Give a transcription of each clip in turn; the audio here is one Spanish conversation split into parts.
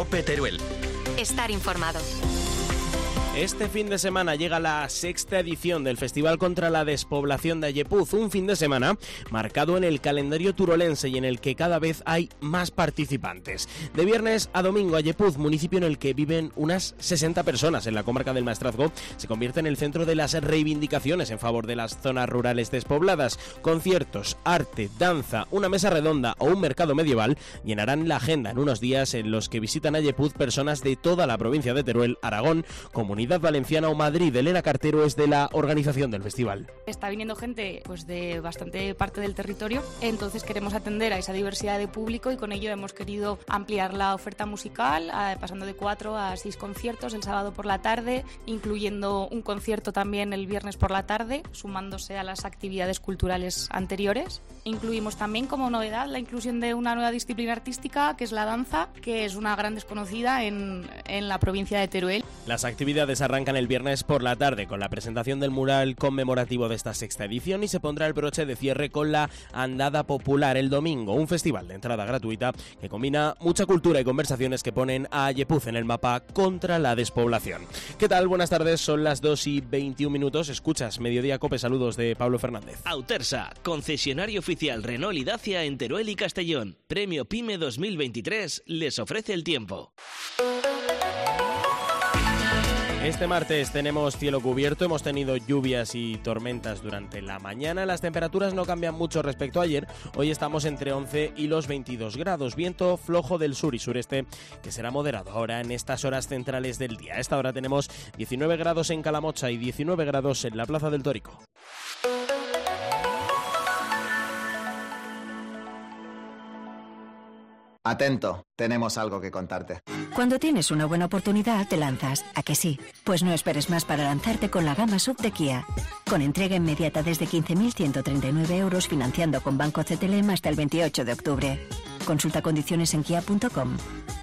COPE Teruel. Estar informado. Este fin de semana llega la 6ª edición del Festival contra la Despoblación de Ayepuz, un fin de semana marcado en el calendario turolense y en el que cada vez hay más participantes. De viernes a domingo, Ayepuz, municipio en el que viven unas 60 personas en la comarca del Maestrazgo, se convierte en el centro de las reivindicaciones en favor de las zonas rurales despobladas. Conciertos, arte, danza, una mesa redonda o un mercado medieval llenarán la agenda en unos días en los que visitan Ayepuz personas de toda la provincia de Teruel, Aragón, Comunidad Valenciana o Madrid. Elena Cartero es de la organización del festival. Está viniendo gente pues de bastante parte del territorio, entonces queremos atender a esa diversidad de público y con ello hemos querido ampliar la oferta musical, pasando de 4 a 6 conciertos el sábado por la tarde, incluyendo un concierto también el viernes por la tarde, sumándose a las actividades culturales anteriores. Incluimos también como novedad la inclusión de una nueva disciplina artística, que es la danza, que es una gran desconocida en la provincia de Teruel. Las actividades arrancan el viernes por la tarde con la presentación del mural conmemorativo de esta 6ª edición y se pondrá el broche de cierre con la andada popular el domingo, un festival de entrada gratuita que combina mucha cultura y conversaciones que ponen a Ayepuz en el mapa contra la despoblación. ¿Qué tal? Buenas tardes, son las 2:21. Escuchas Mediodía Cope, saludos de Pablo Fernández. Autersa, concesionario oficial Renault y Dacia en Teruel y Castellón. Premio PYME 2023 les ofrece el tiempo. Este martes tenemos cielo cubierto, hemos tenido lluvias y tormentas durante la mañana, las temperaturas no cambian mucho respecto a ayer, hoy estamos entre 11 y los 22 grados, viento flojo del sur y sureste que será moderado ahora en estas horas centrales del día. A esta hora tenemos 19 grados en Calamocha y 19 grados en la Plaza del Tórico. Atento, tenemos algo que contarte. Cuando tienes una buena oportunidad, te lanzas. ¿A que sí? Pues no esperes más para lanzarte con la gama SUV de Kia. Con entrega inmediata desde 15.139 euros, financiando con Banco CTLM hasta el 28 de octubre. Consulta condiciones en kia.com.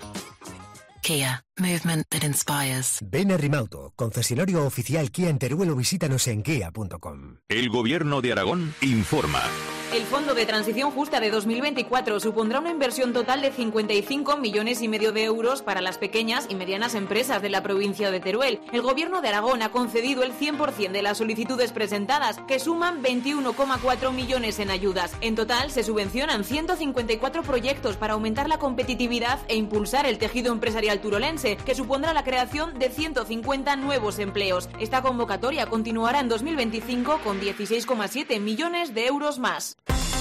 Kia, movement that inspires. Ven a Rimauto, concesionario oficial Kia en Teruel o visítanos en kia.com. El Gobierno de Aragón informa. El Fondo de Transición Justa de 2024 supondrá una inversión total de 55,5 millones de euros para las pequeñas y medianas empresas de la provincia de Teruel. El Gobierno de Aragón ha concedido el 100% de las solicitudes presentadas, que suman 21,4 millones en ayudas. En total, se subvencionan 154 proyectos para aumentar la competitividad e impulsar el tejido empresarial turolense, que supondrá la creación de 150 nuevos empleos. Esta convocatoria continuará en 2025 con 16,7 millones de euros más.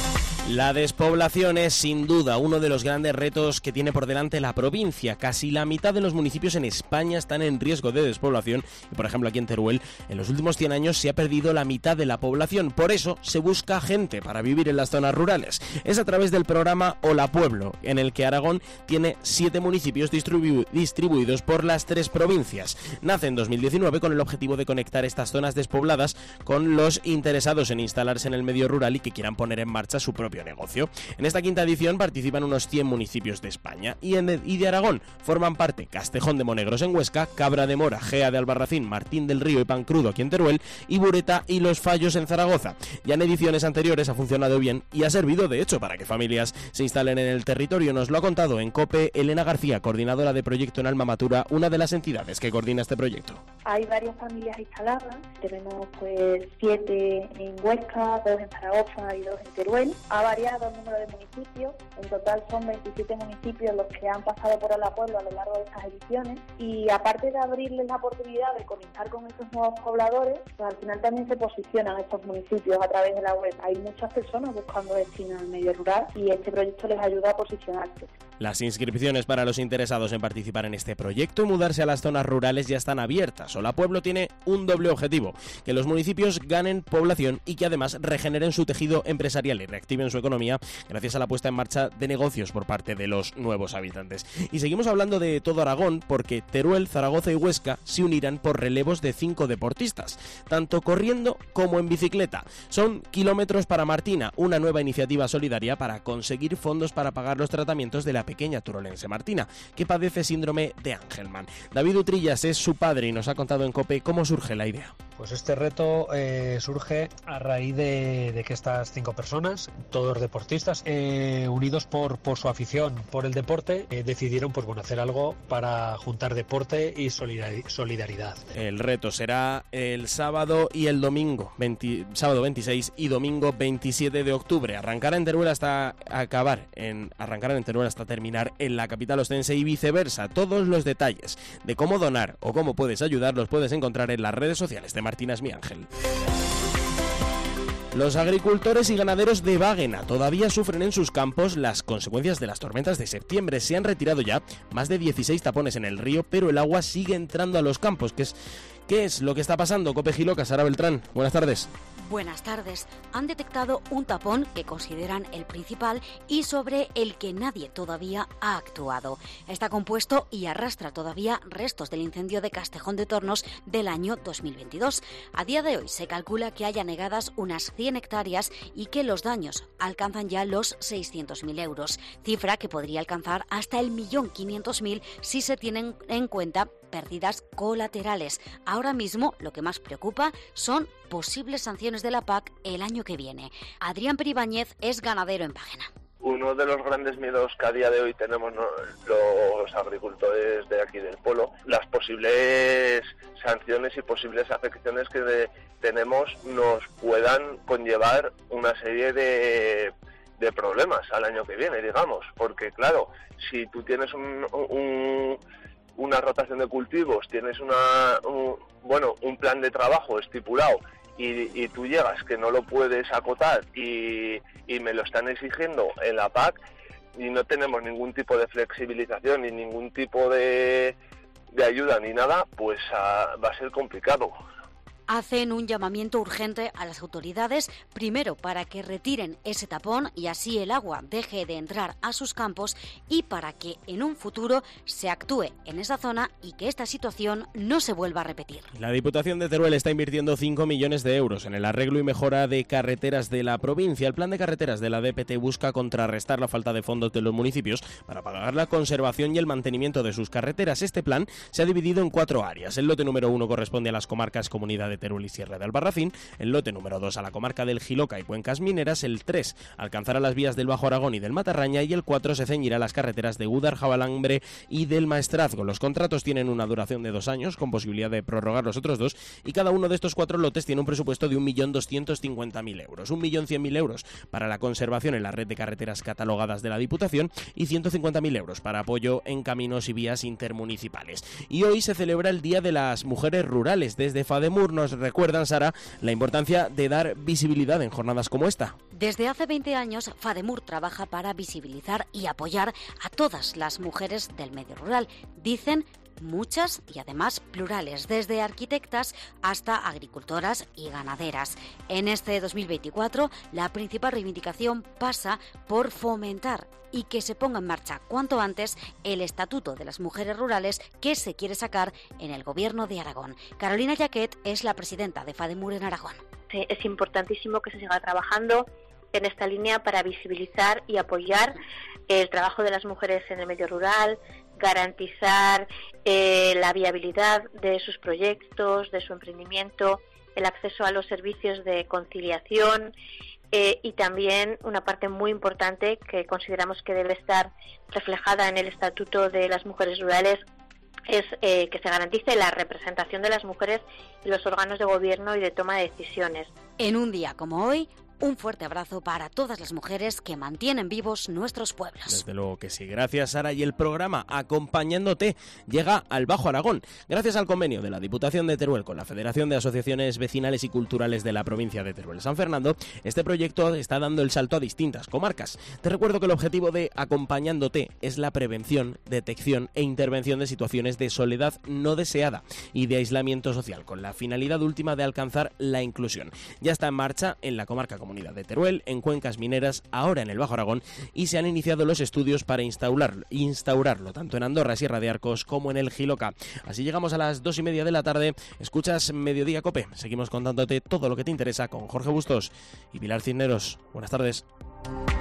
La despoblación es sin duda uno de los grandes retos que tiene por delante la provincia. Casi la mitad de los municipios en España están en riesgo de despoblación y, por ejemplo, aquí en Teruel, en los últimos 100 años se ha perdido la mitad de la población. Por eso se busca gente para vivir en las zonas rurales. Es a través del programa Hola Pueblo, en el que Aragón tiene 7 municipios distribuidos por las 3 provincias. Nace en 2019 con el objetivo de conectar estas zonas despobladas con los interesados en instalarse en el medio rural y que quieran poner en marcha su propio negocio. En esta 5ª edición participan unos 100 municipios de España y de Aragón forman parte Castejón de Monegros en Huesca, Cabra de Mora, Gea de Albarracín, Martín del Río y Pancrudo aquí en Teruel y Bureta y Los Fallos en Zaragoza. Ya en ediciones anteriores ha funcionado bien y ha servido de hecho para que familias se instalen en el territorio. Nos lo ha contado en COPE Elena García, coordinadora de proyecto en Almamatura, una de las entidades que coordina este proyecto. Hay varias familias instaladas, tenemos pues 7 en Huesca, 2 en Zaragoza y 2 en Teruel. Ha variado el número de municipios, en total son 27 municipios los que han pasado por Hola Pueblo a lo largo de estas ediciones y aparte de abrirles la oportunidad de conectar con estos nuevos pobladores, pues al final también se posicionan estos municipios a través de la web. Hay muchas personas buscando destino en el medio rural y este proyecto les ayuda a posicionarse. Las inscripciones para los interesados en participar en este proyecto y mudarse a las zonas rurales ya están abiertas. Hola Pueblo tiene un doble objetivo: que los municipios ganen población y que además regeneren su tejido empresarial y reactiven su economía gracias a la puesta en marcha de negocios por parte de los nuevos habitantes. Y seguimos hablando de todo Aragón porque Teruel, Zaragoza y Huesca se unirán por relevos de 5 deportistas, tanto corriendo como en bicicleta. Son Kilómetros para Martina, una nueva iniciativa solidaria para conseguir fondos para pagar los tratamientos de la pequeña turolense Martina, que padece síndrome de Angelman. David Utrillas es su padre y nos ha contado en COPE cómo surge la idea. Pues este reto surge a raíz de que estas 5 personas, todos deportistas, unidos por su afición por el deporte, decidieron hacer algo para juntar deporte y solidaridad. El reto será el sábado y el domingo, sábado 26 y domingo 27 de octubre. Arrancará en Teruel hasta terminar en la capital ostense y viceversa. Todos los detalles de cómo donar o cómo puedes ayudar los puedes encontrar en las redes sociales de Martín Asmiángel. Los agricultores y ganaderos de Báguena todavía sufren en sus campos las consecuencias de las tormentas de septiembre. Se han retirado ya más de 16 tapones en el río, pero el agua sigue entrando a los campos. ¿Qué es lo que está pasando? Cope Giloca, Sara Beltrán, buenas tardes. Buenas tardes. Han detectado un tapón que consideran el principal y sobre el que nadie todavía ha actuado. Está compuesto y arrastra todavía restos del incendio de Castejón de Tornos del año 2022. A día de hoy se calcula que haya anegadas unas 100 hectáreas y que los daños alcanzan ya los 600.000 euros, cifra que podría alcanzar hasta el 1.500.000 si se tienen en cuenta pérdidas colaterales. Ahora mismo lo que más preocupa son posibles sanciones de la PAC el año que viene. Adrián Peribáñez es ganadero en Báguena. Uno de los grandes miedos que a día de hoy tenemos los agricultores de aquí del Polo, las posibles sanciones y posibles afecciones que tenemos nos puedan conllevar una serie de problemas al año que viene, digamos, porque claro, si tú tienes una rotación de cultivos, tienes un plan de trabajo estipulado y tú llegas que no lo puedes acotar y me lo están exigiendo en la PAC y no tenemos ningún tipo de flexibilización ni ningún tipo de ayuda ni nada, pues va a ser complicado. Hacen un llamamiento urgente a las autoridades, primero para que retiren ese tapón y así el agua deje de entrar a sus campos y para que en un futuro se actúe en esa zona y que esta situación no se vuelva a repetir. La Diputación de Teruel está invirtiendo 5 millones de euros en el arreglo y mejora de carreteras de la provincia. El plan de carreteras de la DPT busca contrarrestar la falta de fondos de los municipios para pagar la conservación y el mantenimiento de sus carreteras. Este plan se ha dividido en 4 áreas. El lote número 1 corresponde a las comarcas Comunidad de Teruel y Sierra de Albarracín, el lote número 2 a la comarca del Giloca y Cuencas Mineras, el 3 alcanzará las vías del Bajo Aragón y del Matarraña y el 4 se ceñirá a las carreteras de Gúdar, Jabalambre y del Maestrazgo. Los contratos tienen una duración de 2 años con posibilidad de prorrogar los otros 2 y cada uno de estos 4 lotes tiene un presupuesto de 1.250.000 euros, 1.100.000 euros para la conservación en la red de carreteras catalogadas de la Diputación y 150.000 euros para apoyo en caminos y vías intermunicipales. Y hoy se celebra el Día de las Mujeres Rurales. Desde FADEMUR nos recuerdan, Sara, la importancia de dar visibilidad en jornadas como esta. Desde hace 20 años, FADEMUR trabaja para visibilizar y apoyar a todas las mujeres del medio rural. Dicen muchas y además plurales, desde arquitectas hasta agricultoras y ganaderas. En este 2024, la principal reivindicación pasa por fomentar y que se ponga en marcha cuanto antes el Estatuto de las Mujeres Rurales que se quiere sacar en el Gobierno de Aragón. Carolina Jaquet es la presidenta de FADEMUR en Aragón. Sí, es importantísimo que se siga trabajando en esta línea para visibilizar y apoyar el trabajo de las mujeres en el medio rural, garantizar la viabilidad de sus proyectos, de su emprendimiento, el acceso a los servicios de conciliación y también una parte muy importante que consideramos que debe estar reflejada en el Estatuto de las Mujeres Rurales es que se garantice la representación de las mujeres en los órganos de gobierno y de toma de decisiones. En un día como hoy, un fuerte abrazo para todas las mujeres que mantienen vivos nuestros pueblos. Desde luego que sí. Gracias, Sara. Y el programa Acompañándote llega al Bajo Aragón. Gracias al convenio de la Diputación de Teruel con la Federación de Asociaciones Vecinales y Culturales de la provincia de Teruel-San Fernando, este proyecto está dando el salto a distintas comarcas. Te recuerdo que el objetivo de Acompañándote es la prevención, detección e intervención de situaciones de soledad no deseada y de aislamiento social, con la finalidad última de alcanzar la inclusión. Ya está en marcha en la comarca Comunidad de Teruel, en Cuencas Mineras, ahora en el Bajo Aragón, y se han iniciado los estudios para instaurarlo tanto en Andorra, Sierra de Arcos, como en el Giloca. Así llegamos a las 2:30 de la tarde. Escuchas Mediodía Cope. Seguimos contándote todo lo que te interesa con Jorge Bustos y Pilar Cisneros. Buenas tardes.